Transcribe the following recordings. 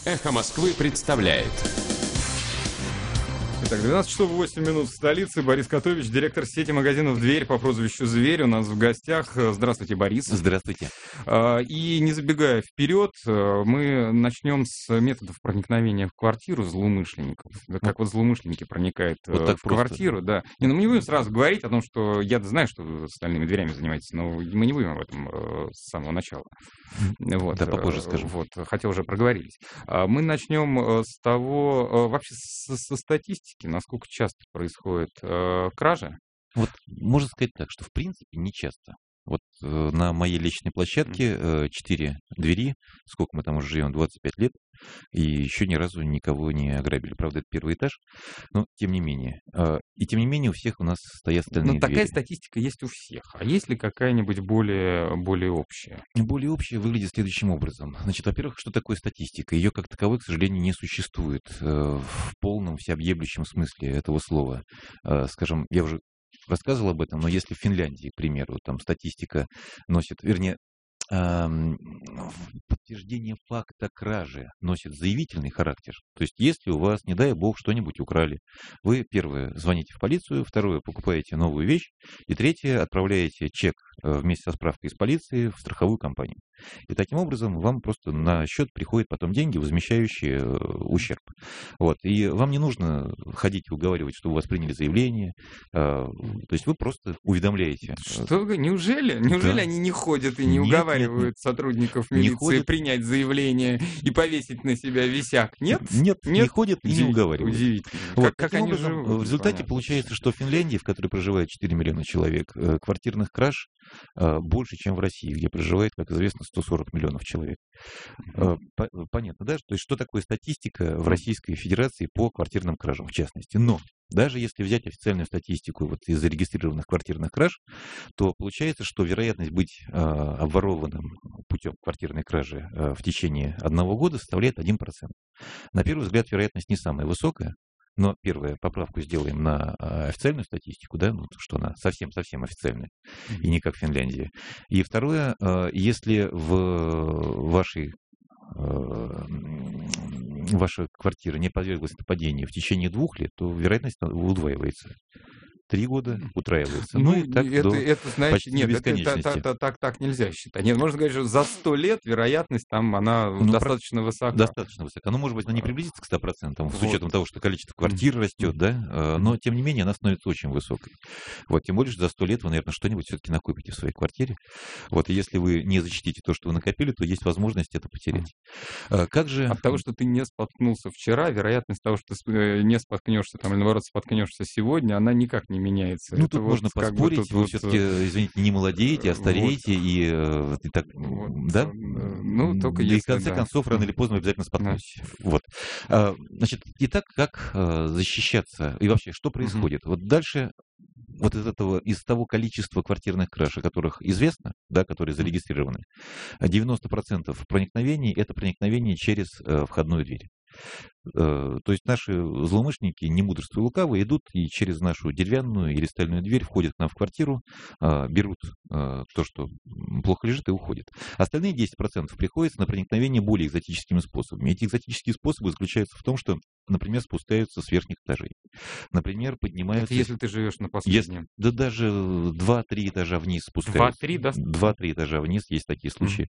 «Эхо Москвы» представляет. Итак, 12 часов 8 минут в столице. Борис Котович, директор сети магазинов «Дверь» по прозвищу «Зверь» у нас в гостях. Здравствуйте, Борис. Здравствуйте. И не забегая вперед, мы начнем с методов проникновения в квартиру злоумышленников. Как вот злоумышленники проникают Вот так в просто. квартиру. Да. Мы не будем сразу говорить о том, что я знаю, что вы стальными дверями занимаетесь, но мы не будем об этом с самого начала. Вот. Да, попозже скажем. Вот, хотя уже проговорились. Мы начнем с того, вообще со статистики, насколько часто происходит кража. Вот можно сказать так, что в принципе не часто. Вот на моей личной площадке 4 двери, сколько мы там уже живем, 25 лет, и еще ни разу никого не ограбили. Правда, это первый этаж, но тем не менее. И тем не менее у всех у нас стоят стальные Но такая двери. статистика есть у всех. А есть ли какая-нибудь более общая? Более общее выглядит следующим образом. Значит, во-первых, что такое статистика? Ее как таковой, к сожалению, не существует в полном, всеобъемлющем смысле этого слова. Скажем, я уже рассказывал об этом, но если в Финляндии, к примеру, там статистика носит, вернее, подтверждение факта кражи носит заявительный характер. То есть, если у вас, не дай бог, что-нибудь украли, вы, первое, звоните в полицию, второе, покупаете новую вещь, и третье, отправляете чек вместе со справкой из полиции в страховую компанию. И таким образом вам просто на счет приходят потом деньги, возмещающие ущерб. Вот. И вам не нужно ходить и уговаривать, что у вас приняли заявление. То есть вы просто уведомляете. Что вы, неужели Да. они не ходят и не Нет, уговаривают сотрудников Не милиции ходят. принять заявление и повесить на себя висяк? Нет? Нет, не ходят и не уговаривают. Удивительно. Вот, Как таким они образом, живут? в результате непонятно. получается, что в Финляндии, в которой проживает 4 миллиона человек, квартирных краж больше, чем в России, где проживает, как известно, 140 миллионов человек. Понятно, да? То есть, что такое статистика в Российской Федерации по квартирным кражам, в частности. Но даже если взять официальную статистику вот из зарегистрированных квартирных краж, то получается, что вероятность быть обворованным путем квартирной кражи в течение 1 года составляет 1%. На первый взгляд, вероятность не самая высокая, но первое, поправку сделаем на официальную статистику, да, ну, что она совсем-совсем официальная, и не как в Финляндии. И второе, если ваша квартира не подверглась нападению в течение 2 лет, то вероятность удваивается. 3 года утраивается. Ну и так до знаете, почти нет, бесконечности. так нельзя считать. Нет, можно сказать, что за 100 лет вероятность там, она Ну, достаточно высока. Достаточно высока. Ну, может быть, она не приблизится к 100%, с Вот. учетом того, что количество квартир растет, да, но, тем не менее, она становится очень высокой. Вот, тем более, что за 100 лет вы, наверное, что-нибудь все-таки накопите в своей квартире. Вот, и если вы не защитите то, что вы накопили, то есть возможность это потерять. Как же... От того, что ты не споткнулся вчера, вероятность того, что ты не споткнешься там, или наоборот споткнешься сегодня, она никак не меняется. Ну, Это тут можно как бы поспорить, тут вы все-таки, извините, не молодеете, а стареете, и так, да? Ну, только И если, в конце да. концов, рано или поздно вы обязательно споткнетесь. Вот. Значит, итак, как защищаться? И вообще, что происходит? Вот дальше вот из того количества квартирных краж, о которых известно, да, которые зарегистрированы, 90% проникновений – это проникновение через входную дверь. То есть наши злоумышленники, не мудрствуя лукаво, идут и через нашу деревянную или стальную дверь входят к нам в квартиру, берут то, что плохо лежит, и уходят. Остальные 10% приходится на проникновение более экзотическими способами. Эти экзотические способы заключаются в том, что, например, спускаются с верхних этажей. Например, поднимаются... Это если ты живешь на последнем. Да даже 2-3 этажа вниз спускаются. 2-3, да? 2-3 этажа вниз, есть такие случаи,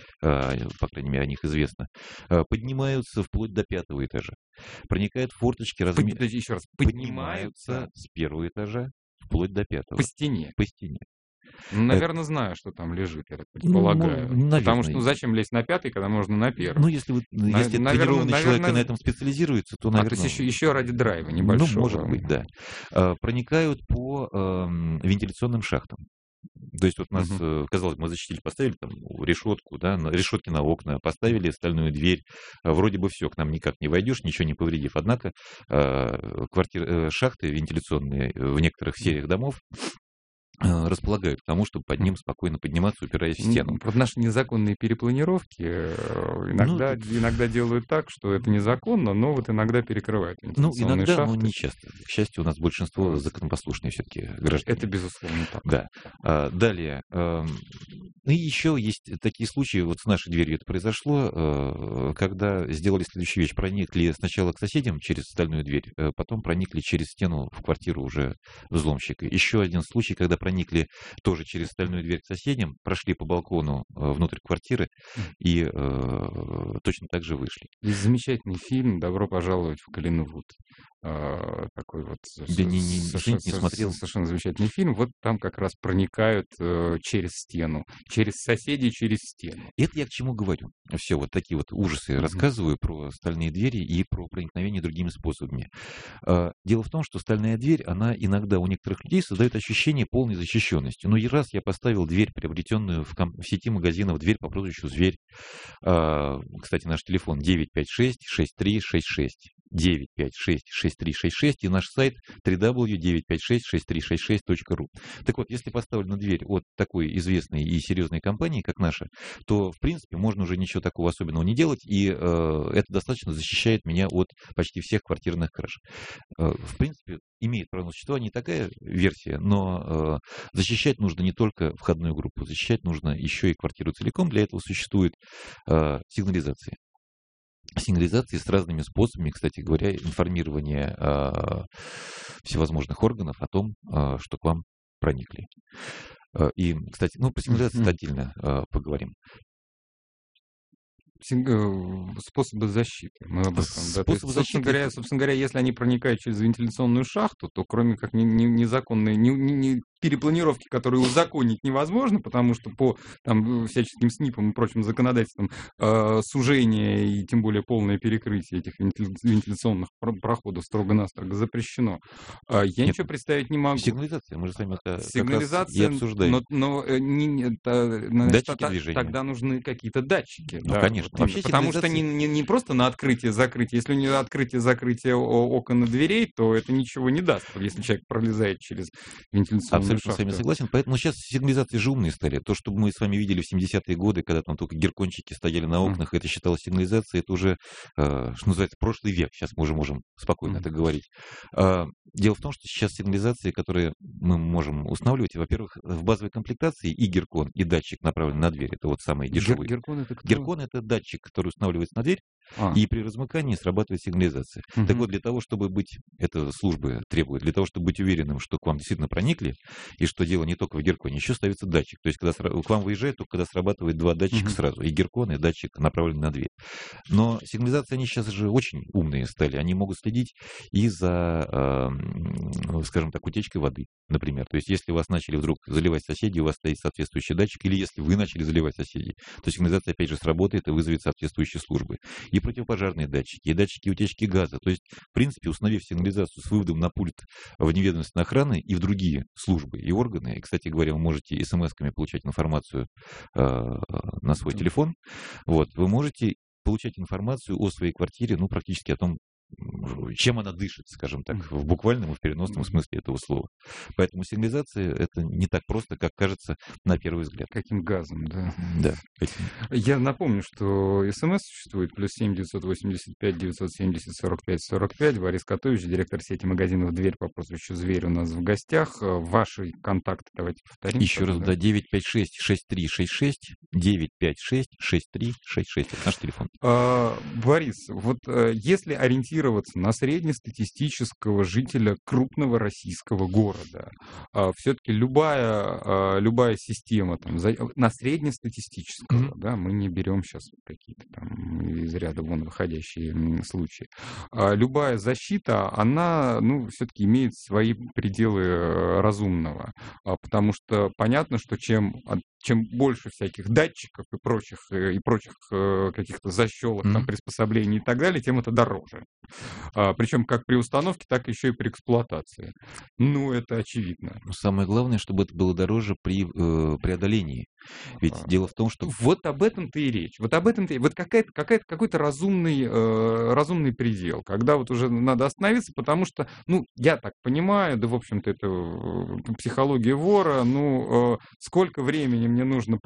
по крайней мере, о них известно. Поднимаются вплоть до 5-го этажа. Проникают в форточки Подожди, еще раз. поднимаются с 1-го этажа вплоть до 5-го. По стене. По стене. Ну, наверное, знаю, что там лежит, я так предполагаю. Потому что, зачем лезть на 5-й, когда можно на 1-й? Ну, если тренированный человек на этом специализируется, то, наверное... то есть еще ради драйва небольшого. Ну, может быть, да. Проникают по вентиляционным шахтам. То есть вот у нас, казалось бы, мы защитили, поставили там решетку, да, решетки на окна, поставили стальную дверь, вроде бы все, к нам никак не войдешь, ничего не повредив. Однако шахты вентиляционные в некоторых сериях домов располагают к тому, чтобы под ним спокойно подниматься, упираясь в стену. Вот наши незаконные перепланировки иногда делают так, что это незаконно, но вот иногда перекрывают вентиляционные Иногда, но шахты. не часто. К счастью, у нас большинство законопослушные все-таки граждане. Это безусловно так. Да. Далее. И еще есть такие случаи, вот с нашей дверью это произошло, когда сделали следующую вещь. Проникли сначала к соседям через стальную дверь, потом проникли через стену в квартиру уже взломщика. Еще один случай, когда проникли тоже через стальную дверь к соседям, прошли по балкону внутрь квартиры и точно так же вышли. Есть замечательный фильм «Добро пожаловать в Коллинвуд». Такой вот не смотрел. Совершенно замечательный фильм. Вот там как раз проникают через стену, через соседей, через стену. Это я к чему говорю. Все вот такие вот ужасы рассказываю про стальные двери и про проникновение другими способами. Дело в том, что стальная дверь, она иногда у некоторых людей создает ощущение полной защищенности. Но и раз я поставил дверь, приобретенную в сети магазинов, дверь по прозвищу «Зверь». Кстати, наш телефон 956-6366. 956-6366 и наш сайт www.956-6366.ru. Так вот, если поставлена дверь от такой известной и серьезной компании, как наша, то, в принципе, можно уже ничего такого особенного не делать, и это достаточно защищает меня от почти всех квартирных краж. В принципе, имеет право на существование такая версия, но защищать нужно не только входную группу, защищать нужно еще и квартиру целиком. Для этого существует сигнализация. Сигнализации с разными способами, кстати говоря, информирования всевозможных органов о том, что к вам проникли. И, кстати, про сигнализацию отдельно поговорим. Способы защиты. Мы об этом. Способы защиты. Собственно говоря, если они проникают через вентиляционную шахту, то кроме как незаконные перепланировки, которые узаконить невозможно, потому что по всяческим СНИПам и прочим законодательствам сужение и тем более полное перекрытие этих вентиляционных проходов строго-настрого запрещено. Я ничего представить не могу. Сигнализация, мы же с вами это Сигнализация, как раз и обсуждаем. Датчики движения. Тогда нужны какие-то датчики. Конечно. Вот потому что не просто на открытие-закрытие. Если у него открытие-закрытие окон и дверей, то это ничего не даст, если человек пролезает через вентиляционную Абсолютно с вами согласен. Поэтому сейчас сигнализации же умные стали. То, что мы с вами видели в 70-е годы, когда там только геркончики стояли на окнах, это считалось сигнализацией, это уже, что называется, прошлый век. Сейчас мы уже можем спокойно это говорить. Дело в том, что сейчас сигнализации, которые мы можем устанавливать, во-первых, в базовой комплектации и геркон, и датчик направлен на дверь. Это вот самые дешевые. Геркон это кто? Геркон это датчик, который устанавливается на дверь, и при размыкании срабатывает сигнализация. Так вот, для того, чтобы быть, это службы требует, для того, чтобы быть уверенным, что к вам действительно проникли, и что дело не только в герконе, еще ставится датчик. То есть, когда к вам выезжает, только когда срабатывает два датчика сразу, и геркон, и датчик направлены на дверь. Но сигнализации, они сейчас же очень умные стали. Они могут следить и за, скажем так, утечкой воды, например. То есть, если вас начали вдруг заливать соседи, у вас стоит соответствующий датчик, или если вы начали заливать соседей, то сигнализация, опять же, сработает и вызовет соответствующие службы. И противопожарные датчики, и датчики утечки газа. То есть, в принципе, установив сигнализацию с выводом на пульт в неведомственной охраны и в другие службы и органы, и, кстати говоря, вы можете смс-ками получать информацию на свой телефон, вот, вы можете получать информацию о своей квартире, практически о том, чем она дышит, скажем так, в буквальном и в переносном смысле этого слова. Поэтому сигнализация — это не так просто, как кажется на первый взгляд. Каким газом, да. Да. Я напомню, что СМС существует +7 985 970 45 45. Борис Котович, директор сети магазинов «Дверь» по прозвищу «Зверь» у нас в гостях. Ваши контакты давайте повторим. Еще раз, да, 956-6366, 956-6366. Это наш телефон. Борис, вот если ориентироваться на среднестатистического жителя крупного российского города, все-таки любая система на среднестатистического, да, мы не берем сейчас какие-то там из ряда вон выходящие случаи, любая защита, она, все-таки имеет свои пределы разумного, потому что понятно, что чем больше всяких датчиков и прочих каких-то защелок, приспособлений и так далее, тем это дороже. Причем как при установке, так еще и при эксплуатации. Это очевидно. Самое главное, чтобы это было дороже при преодолении Ведь дело в том, что... Вот об этом-то и речь. Вот об этом-то и... Вот какой-то разумный предел, когда вот уже надо остановиться, потому что, ну, я так понимаю, да, в общем-то, это психология вора, ну, сколько времени мне нужно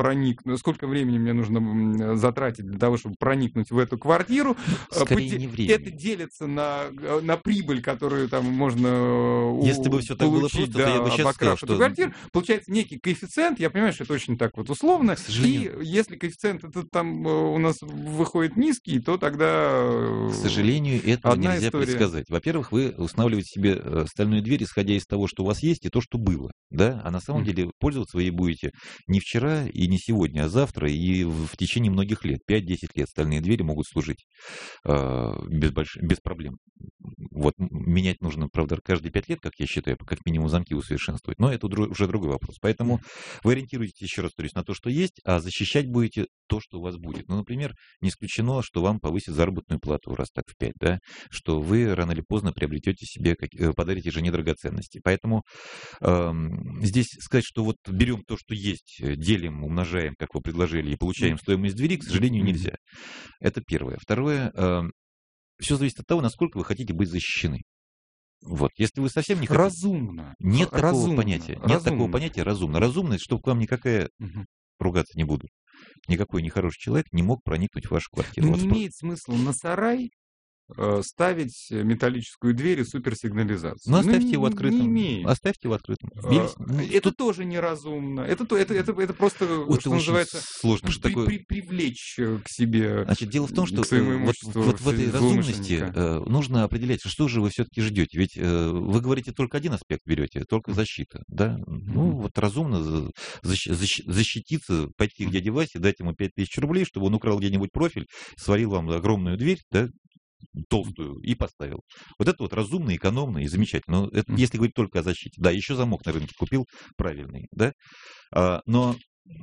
затратить для того, чтобы проникнуть в эту квартиру. Скорее не времени. Это делится на прибыль, которую там можно Если бы все так было просто, то я бы сейчас сказал, что... квартиру. Получается некий коэффициент, я понимаю, что это очень так вот условно, к сожалению... и если коэффициент этот там у нас выходит низкий, то тогда... К сожалению, этого одна нельзя история. предсказать. Во-первых, вы устанавливаете себе стальную дверь, исходя из того, что у вас есть, и то, что было. Да? А на самом деле пользоваться вы ей будете не вчера и не сегодня, а завтра и в течение многих лет. 5-10 лет стальные двери могут служить без проблем. Вот менять нужно, правда, каждые 5 лет, как я считаю, как минимум замки усовершенствовать. Но это уже другой вопрос. Поэтому вы ориентируетесь, еще раз повторюсь, на то, что есть, а защищать будете то, что у вас будет. Ну, например, не исключено, что вам повысят заработную плату раз так в 5, да, что вы рано или поздно приобретете себе, подарите жене драгоценности. Поэтому здесь сказать, что вот берем то, что есть, делим, умножаем, как вы предложили, и получаем стоимость двери, к сожалению, нельзя. Это первое. Второе, все зависит от того, насколько вы хотите быть защищены. Вот. Если вы совсем не хотите... Разумно. Нет такого понятия. Нет такого понятия разумно. Разумно, это чтобы к вам никакая... Ругаться не буду. Никакой нехороший человек не мог проникнуть в вашу квартиру. Не имеет смысла на сарай ставить металлическую дверь и суперсигнализацию. Ну, оставьте его открытым. Не имеет. Оставьте его открытым. Это тоже неразумно. Это просто, что называется, сложно, что такое... привлечь к себе. Значит, дело в том, что вот в этой разумности нужно определять, что же вы все-таки ждете. Ведь вы говорите, только один аспект берете, только защита. Да? Ну, вот разумно защититься, пойти к дяде Васе, дать ему 5000 рублей, чтобы он украл где-нибудь профиль, сварил вам огромную дверь, да, толстую, и поставил. Вот это вот разумно, экономно и замечательно. Но это, если говорить только о защите. Да, еще замок на рынке купил правильный, да. Но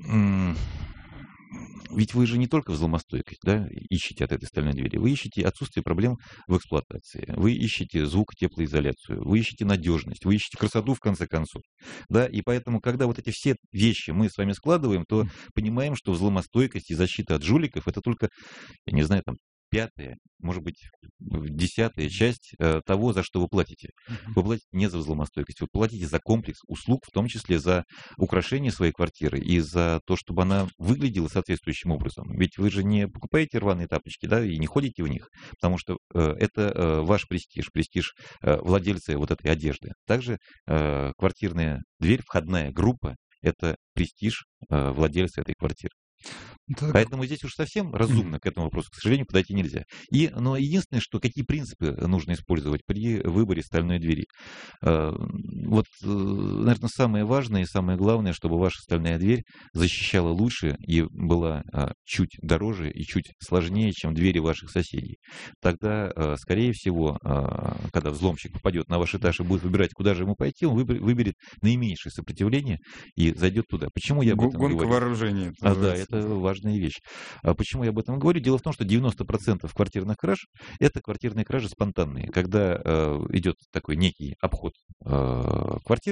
ведь вы же не только взломостойкость, да, ищете от этой стальной двери. Вы ищете отсутствие проблем в эксплуатации. Вы ищете звук, теплоизоляцию. Вы ищете надежность. Вы ищете красоту, в конце концов. Да, и поэтому, когда вот эти все вещи мы с вами складываем, то понимаем, что взломостойкость и защита от жуликов — это только, я не знаю, там, 5-я, может быть, 10-я часть того, за что вы платите. Вы платите не за взломостойкость, вы платите за комплекс услуг, в том числе за украшение своей квартиры и за то, чтобы она выглядела соответствующим образом. Ведь вы же не покупаете рваные тапочки, да, и не ходите в них, потому что это ваш престиж владельца вот этой одежды. Также квартирная дверь, входная группа — это престиж владельца этой квартиры. Так. Поэтому здесь уж совсем разумно к этому вопросу, к сожалению, подойти нельзя. Но единственное, что какие принципы нужно использовать при выборе стальной двери. Вот, наверное, самое важное и самое главное, чтобы ваша стальная дверь защищала лучше и была чуть дороже и чуть сложнее, чем двери ваших соседей. Тогда, скорее всего, когда взломщик попадет на ваш этаж и будет выбирать, куда же ему пойти, он выберет наименьшее сопротивление и зайдет туда. Почему я об этом говорю? Гонка вооружения. Да, это важная вещь. Почему я об этом говорю? Дело в том, что 90% квартирных краж — это квартирные кражи спонтанные. Когда идет такой некий обход квартир,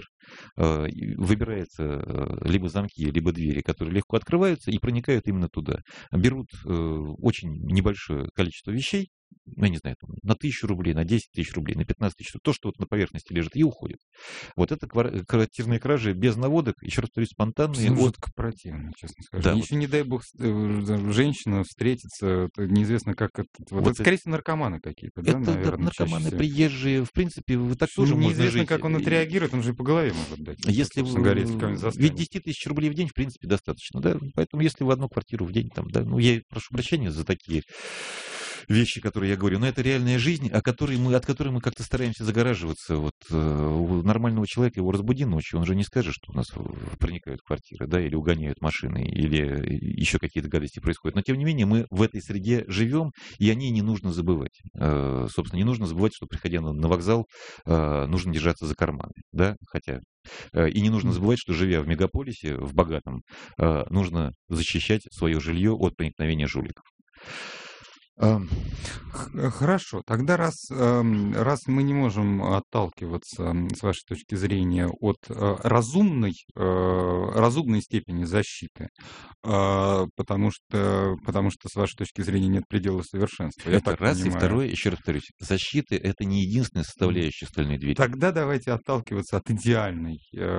выбираются либо замки, либо двери, которые легко открываются и проникают именно туда. Берут очень небольшое количество вещей, ну, я не знаю, там, на 1000 рублей, на 10 тысяч рублей, на 15 тысяч, то, что вот на поверхности лежит, и уходит. Вот это квартирные кражи без наводок, еще раз повторюсь, спонтанные. Жутко противно, честно скажу. Да, еще, не дай бог, женщина встретится, неизвестно, как это... Вот это, скорее всего, наркоманы какие-то, да, это, наверное, наркоманы, приезжие, в принципе, вы так тоже можно жить. Неизвестно, как он отреагирует, он же и по голове может дать. Если ведь 10 тысяч рублей в день, в принципе, достаточно, да, поэтому если в одну квартиру в день, там, да, ну, я прошу прощения за такие вещи, которые я говорю, но это реальная жизнь, от которой мы как-то стараемся загораживаться. Вот у нормального человека его разбуди ночью, он же не скажет, что у нас проникают в квартиры, да, или угоняют машины, или еще какие-то гадости происходят. Но тем не менее мы в этой среде живем, и о ней не нужно забывать. Собственно, не нужно забывать, что, приходя на вокзал, нужно держаться за карманы, да, хотя... И не нужно забывать, что, живя в мегаполисе, в богатом, нужно защищать свое жилье от проникновения жуликов. Хорошо, тогда раз мы не можем отталкиваться, с вашей точки зрения, от разумной степени защиты, потому что, с вашей точки зрения, нет предела совершенства, я Это так раз. И понимаю. второе, еще раз повторюсь, защита — это не единственная составляющая стальной двери. Тогда давайте отталкиваться от идеальной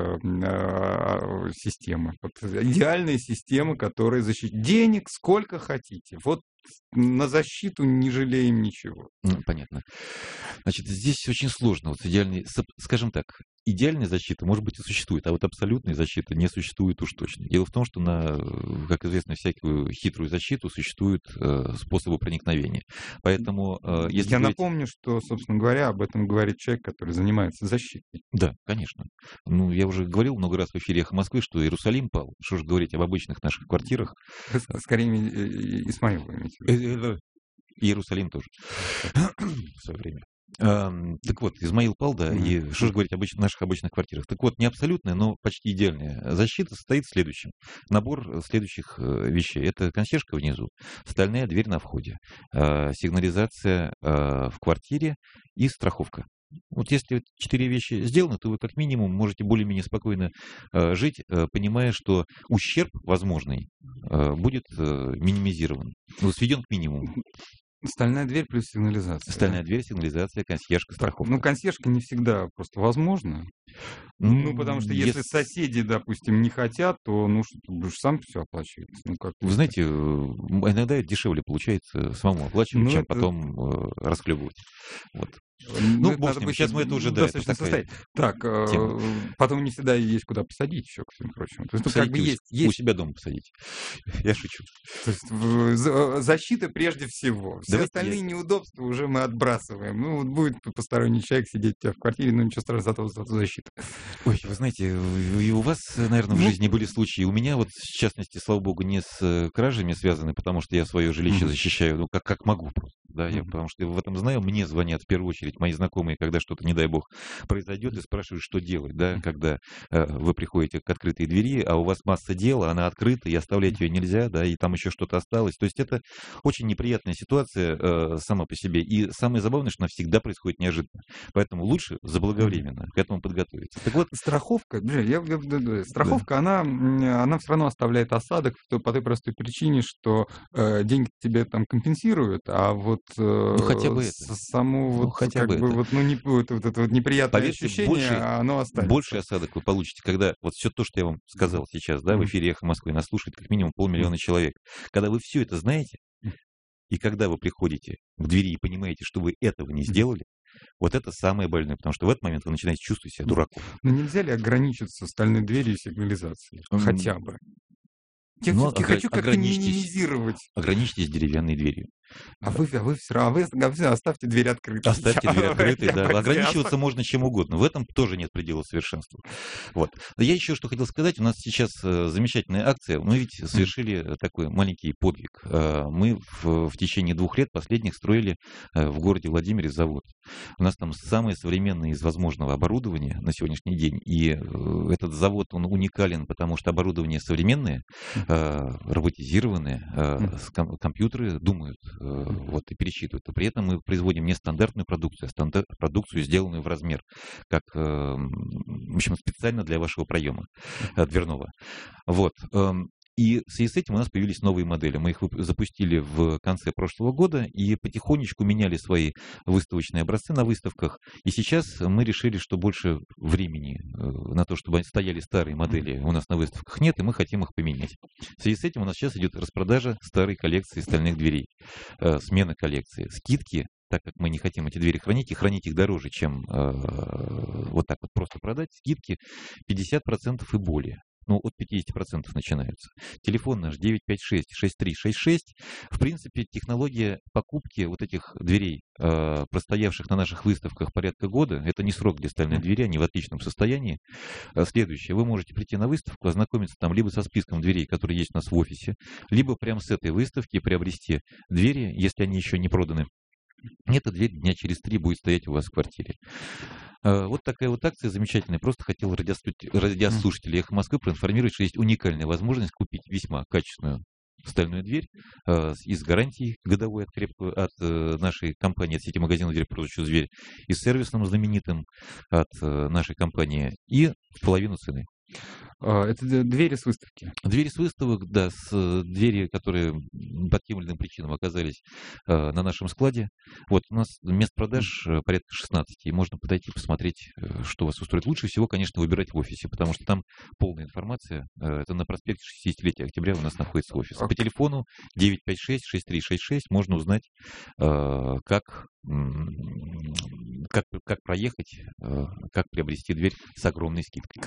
системы. Вот идеальной системы, которая защитит денег сколько хотите. Вот на защиту не жалеем ничего. Понятно. Значит, здесь очень сложно. Вот скажем так, идеальная защита, может быть, и существует, а вот абсолютной защиты не существует уж точно. Дело в том, что как известно, всякую хитрую защиту существуют способы проникновения. Поэтому, если Я говорить... напомню, что, собственно говоря, об этом говорит человек, который занимается защитой. Да, конечно. Ну, я уже говорил много раз в эфире «Эхо Москвы», что Иерусалим пал. Что же говорить об обычных наших квартирах. Скорее, Исмаил вы имеете в виду. Иерусалим тоже в свое время. Так вот, Измаил пал, да, и что же говорить о наших обычных квартирах. Так вот, не абсолютная, но почти идеальная защита состоит в следующем. Набор следующих вещей. Это консьержка внизу, стальная дверь на входе, сигнализация в квартире и страховка. Вот если 4 вещи сделаны, то вы как минимум можете более-менее спокойно жить, понимая, что ущерб возможный будет минимизирован, сведен к минимуму. Стальная дверь плюс сигнализация. Стальная дверь, сигнализация, консьержка, страховка. Ну, консьержка не всегда просто возможна. Потому что если соседи, допустим, не хотят, то что ты будешь сам все оплачивать. Вы знаете, иногда дешевле получается самому оплачивать, чем потом расхлебывать. Вот. Бог с ним, сейчас мы это уже, да, это такая тема. Потом не всегда есть куда посадить еще, ко всему прочему. То есть, как бы есть... У себя дома посадить. Я шучу. То есть защита прежде всего. Все остальные неудобства уже мы отбрасываем. Вот будет посторонний человек сидеть у тебя в квартире, ничего страшного, зато защита. Ой, вы знаете, и у вас, наверное, в жизни были случаи. У меня вот, в частности, слава богу, не с кражами связаны, потому что я свое жилище защищаю, как могу просто. Да, потому что я в этом знаю, мне звонят в первую очередь мои знакомые, когда что-то, не дай бог, произойдет, и спрашивают, что делать, да, когда вы приходите к открытой двери, а у вас масса дела, она открыта, и оставлять ее нельзя, да, и там еще что-то осталось. То есть это очень неприятная ситуация сама по себе. И самое забавное, что она всегда происходит неожиданно. Поэтому лучше заблаговременно к этому подготовиться. Так вот, страховка, она все равно оставляет осадок по той простой причине, что деньги тебе там компенсируют, а вот хотя бы само это неприятное поверьте, ощущение, оно останется. Больший осадок вы получите, когда вот все то, что я вам сказал сейчас, да, в эфире «Эхо Москвы» нас слушает как минимум 500 000 человек. Когда вы все это знаете, и когда вы приходите к двери и понимаете, что вы этого не сделали, вот это самое больное, потому что в этот момент вы начинаете чувствовать себя дураком. Но нельзя ли ограничиться стальной дверью и сигнализацией? Хотя бы. Я все-таки хочу как-то минимизировать. Ограничьтесь деревянной дверью. А вы все равно оставьте дверь открытой. Оставьте дверь открытой, да. Ограничиваться можно чем угодно. В этом тоже нет предела совершенства. Вот. Я еще что хотел сказать. У нас сейчас замечательная акция. Мы ведь совершили такой маленький подвиг. Мы в течение 2 лет последних строили в городе Владимире завод. У нас там самое современное из возможного оборудования на сегодняшний день. И этот завод, он уникален, потому что оборудование современное, роботизированное, компьютеры думают, и пересчитывают. И при этом мы производим не стандартную продукцию, а продукцию, сделанную в размер, как, в общем, специально для вашего проема дверного. Вот. И в связи с этим у нас появились новые модели. Мы их запустили в конце прошлого года и потихонечку меняли свои выставочные образцы на выставках. И сейчас мы решили, что больше времени на то, чтобы стояли старые модели, у нас на выставках нет, и мы хотим их поменять. В связи с этим у нас сейчас идет распродажа старой коллекции стальных дверей, смена коллекции, скидки. Так как мы не хотим эти двери хранить, и хранить их дороже, чем вот так вот просто продать, скидки 50% и более. От 50% начинаются. Телефон наш 956-6366. В принципе, технология покупки вот этих дверей, простоявших на наших выставках порядка года, это не срок для стальной двери, они в отличном состоянии. Следующее. Вы можете прийти на выставку, ознакомиться там либо со списком дверей, которые есть у нас в офисе, либо прямо с этой выставки приобрести двери, если они еще не проданы. Эта дверь дня через 3 будет стоять у вас в квартире. Вот такая вот акция замечательная. Просто хотел радиослушателей «Эхо Москвы» проинформировать, что есть уникальная возможность купить весьма качественную стальную дверь и с гарантией годовой от нашей компании, от сети магазинов «Дверь, прозвищу Зверь», и с сервисом знаменитым от нашей компании, и в половину цены. Это двери с выставки. Двери с выставок, да, двери, которые по тем или иным причинам оказались на нашем складе. Вот у нас мест продаж порядка 16, и можно подойти посмотреть, что вас устроит. Лучше всего, конечно, выбирать в офисе, потому что там полная информация. Это на проспекте 60-летия октября у нас находится офис. По телефону 956-6366 можно узнать, как проехать, как приобрести дверь с огромной скидкой.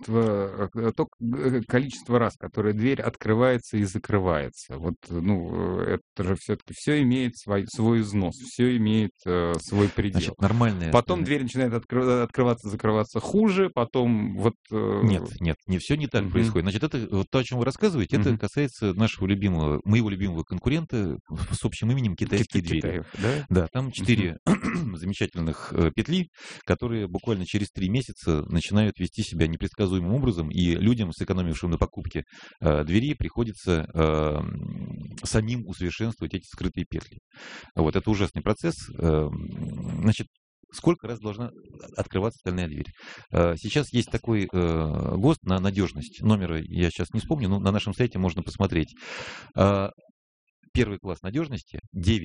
Количество раз, которое дверь открывается и закрывается. Вот, это же все-таки все имеет свой износ, все имеет свой предел. Значит, нормальная... Потом дверь начинает открываться, закрываться хуже, потом вот... Нет, не все не так происходит. Значит, это вот то, о чем вы рассказываете, это касается моего любимого конкурента с общим именем «Китайские двери». Да, там 4 замечательных петли, которые буквально через 3 месяца начинают вести себя непредсказуемым образом, и людям, сэкономившим на покупке двери, приходится самим усовершенствовать эти скрытые петли. Вот, это ужасный процесс. Значит, сколько раз должна открываться стальная дверь? Сейчас есть такой ГОСТ на надежность. Номера я сейчас не вспомню, но на нашем сайте можно посмотреть. Первый класс надежности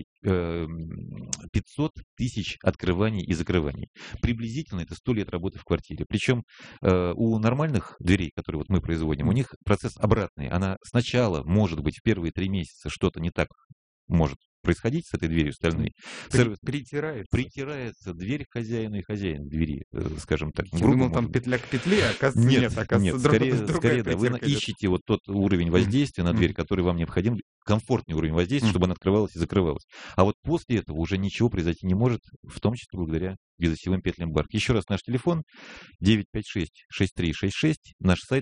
500 тысяч открываний и закрываний. Приблизительно это 100 лет работы в квартире. Причем у нормальных дверей, которые вот мы производим, у них процесс обратный. Она сначала, может быть, в первые 3 месяца что-то не так может происходить с этой дверью стальной. Притирается дверь к хозяину и хозяин к двери, скажем так. Я думал, там петля к петле, а оказывается нет. Оказывается, скорее, да, вы ищете вот тот уровень воздействия на дверь, который вам необходим, комфортный уровень воздействия, чтобы она открывалась и закрывалась. А вот после этого уже ничего произойти не может, в том числе благодаря безосевым петлям Барк. Еще раз наш телефон 956-6366, наш сайт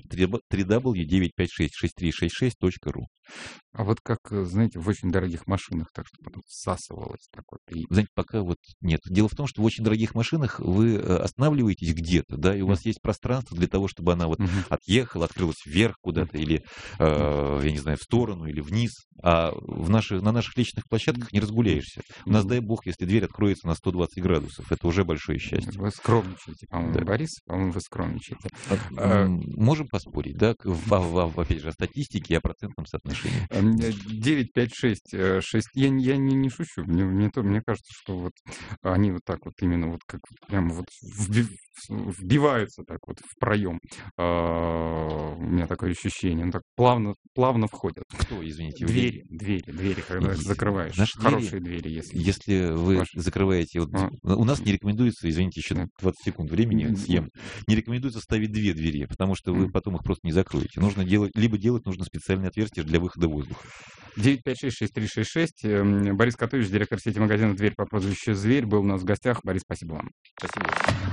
www.956-6366.ru. А вот как, знаете, в очень дорогих машинах, так что потом всасывалось. Так вот, Знаете, пока вот нет. Дело в том, что в очень дорогих машинах вы останавливаетесь где-то, да, и у вас есть пространство для того, чтобы она вот отъехала, открылась вверх куда-то, или, я не знаю, в сторону, или вниз. А на наших личных площадках не разгуляешься. У нас, дай бог, если дверь откроется на 120 градусов, это уже большое счастье. Вы скромничаете, по-моему, да. Борис, по-моему, вы скромничаете. Можем поспорить, да, опять же, о статистике и о процентном соотношении. 956-6, я не шучу, мне кажется, что вот они вот так вот именно вот как прямо вот вбиваются так вот в проем. У меня такое ощущение, он так плавно входят. Кто, извините? Двери, когда закрываешь. Наши хорошие двери, если вы закрываете... Вот, у нас не рекомендуется, извините, еще 20 секунд времени съем, не рекомендуется ставить 2 двери, потому что вы потом их просто не закроете. Нужно делать нужно специальные отверстия для выхода воздуха. 956-6366. Борис Котович, директор сети магазина «Дверь» по прозвищу Зверь, был у нас в гостях. Борис, спасибо вам. Спасибо.